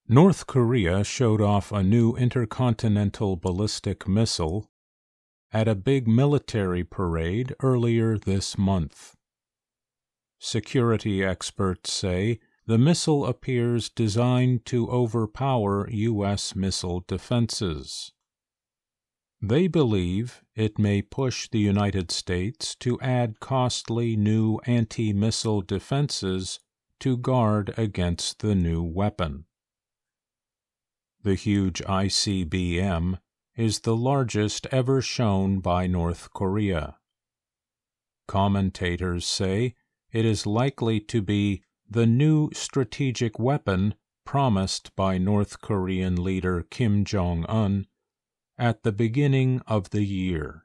North Korea showed off a new intercontinental ballistic missile at a big military parade earlier this month. Security experts say the missile appears designed to overpower U.S. missile defenses. They believe it may push the United States to add costly new anti-missile defenses to guard against the new weapon. The huge ICBM is the largest ever shown by North Korea. Commentators say it is likely to be the new strategic weapon promised by North Korean leader Kim Jong-un at the beginning of the year.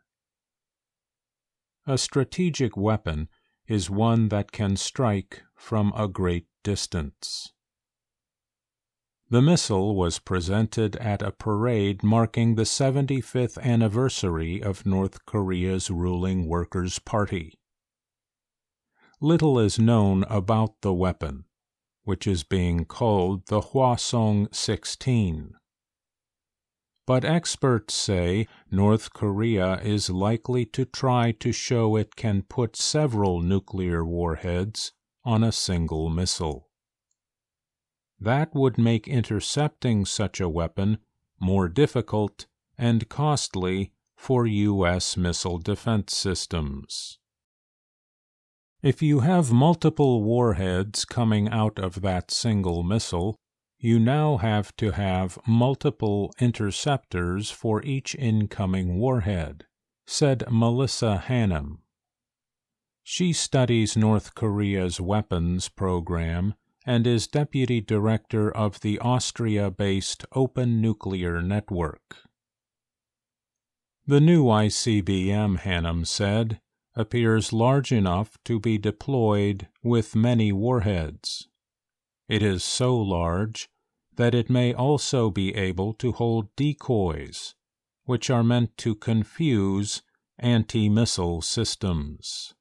A strategic weapon is one that can strike from a great distance. The missile was presented at a parade marking the 75th anniversary of North Korea's ruling Workers' Party. Little is known about the weapon, which is being called the Hwasong-16. But experts say North Korea is likely to try to show it can put several nuclear warheads on a single missile. That would make intercepting such a weapon more difficult and costly for U.S. missile defense systems. If you have multiple warheads coming out of that single missile, you now have to have multiple interceptors for each incoming warhead, said Melissa Hannum. She studies North Korea's weapons program and is deputy director of the Austria-based Open Nuclear Network. The new ICBM, Hannum said, appears large enough to be deployed with many warheads. It is so large that it may also be able to hold decoys, which are meant to confuse anti-missile systems.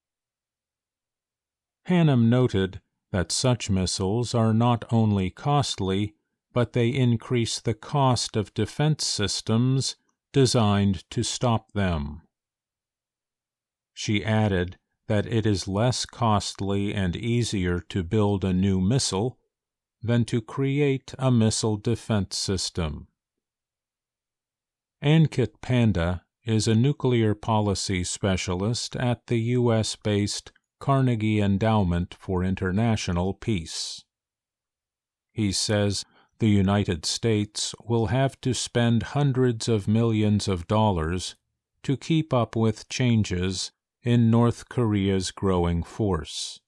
Hannum noted that such missiles are not only costly, but they increase the cost of defense systems designed to stop them. She added that it is less costly and easier to build a new missile than to create a missile defense system. Ankit Panda is a nuclear policy specialist at the U.S.-based Carnegie Endowment for International Peace. He says the United States will have to spend hundreds of millions of dollars to keep up with changes in North Korea's growing force.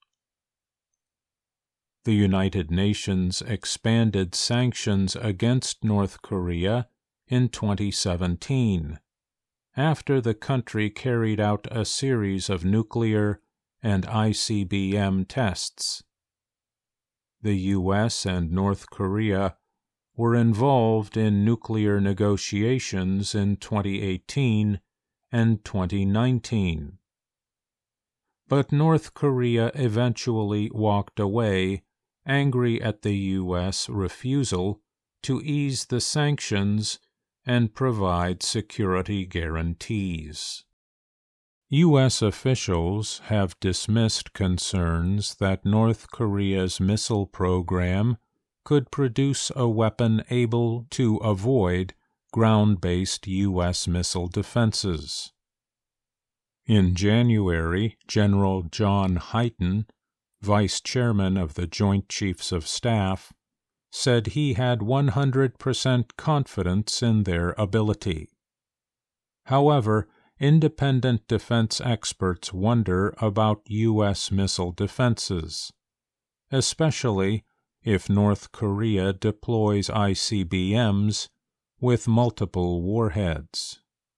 The United Nations expanded sanctions against North Korea in 2017, after the country carried out a series of nuclear and ICBM tests. The U.S. and North Korea were involved in nuclear negotiations in 2018 and 2019. But North Korea eventually walked away, angry at the U.S. refusal to ease the sanctions and provide security guarantees. U.S. officials have dismissed concerns that North Korea's missile program could produce a weapon able to avoid ground-based U.S. missile defenses. In January, General John Hyten, vice chairman of the Joint Chiefs of Staff, said he had 100% confidence in their ability. However, independent defense experts wonder about U.S. missile defenses, especially if North Korea deploys ICBMs with multiple warheads.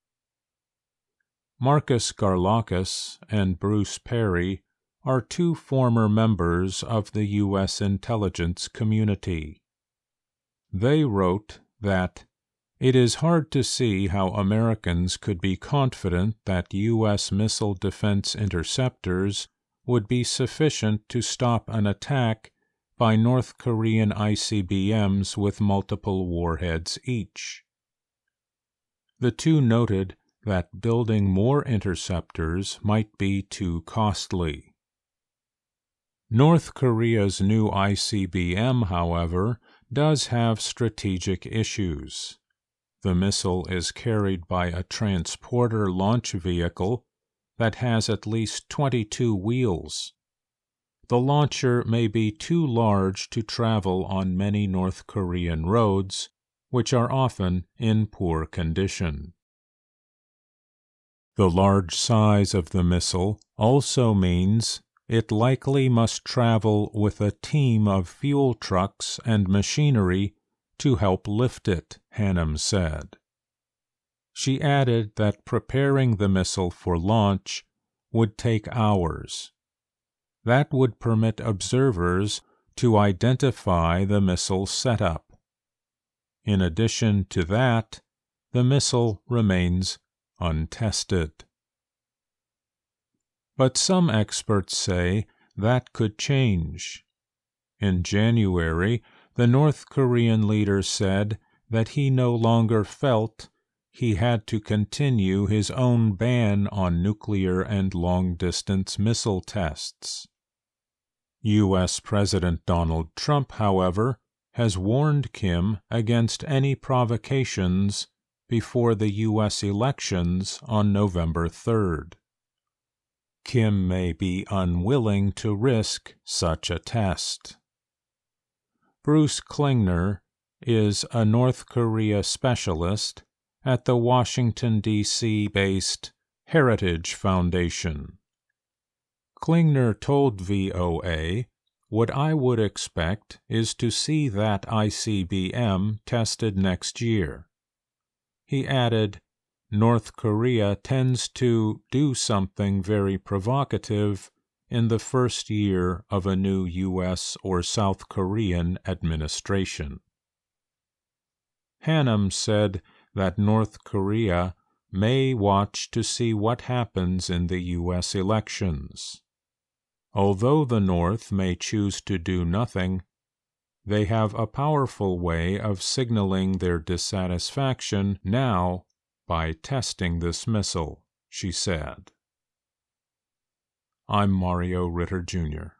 Marcus Garlakis and Bruce Perry are two former members of the U.S. intelligence community. They wrote that it is hard to see how Americans could be confident that U.S. missile defense interceptors would be sufficient to stop an attack by North Korean ICBMs with multiple warheads each. The two noted that building more interceptors might be too costly. North Korea's new ICBM, however, does have strategic issues. The missile is carried by a transporter launch vehicle that has at least 22 wheels. The launcher may be too large to travel on many North Korean roads, which are often in poor condition. The large size of the missile also means it likely must travel with a team of fuel trucks and machinery to help lift it, Hannum said. She added that preparing the missile for launch would take hours. That would permit observers to identify the missile setup. In addition to that, the missile remains untested. But some experts say that could change. In January, the North Korean leader said that he no longer felt he had to continue his own ban on nuclear and long-distance missile tests. U.S. President Donald Trump, however, has warned Kim against any provocations before the U.S. elections on November 3rd. Kim may be unwilling to risk such a test. Bruce Klingner is a North Korea specialist at the Washington, D.C.-based Heritage Foundation. Klingner told VOA, "What I would expect is to see that ICBM tested next year." He added, "North Korea tends to do something very provocative in the first year of a new U.S. or South Korean administration." Hannum said that North Korea may watch to see what happens in the U.S. elections. Although the North may choose to do nothing, they have a powerful way of signaling their dissatisfaction now by testing this missile, she said. I'm Mario Ritter, Jr.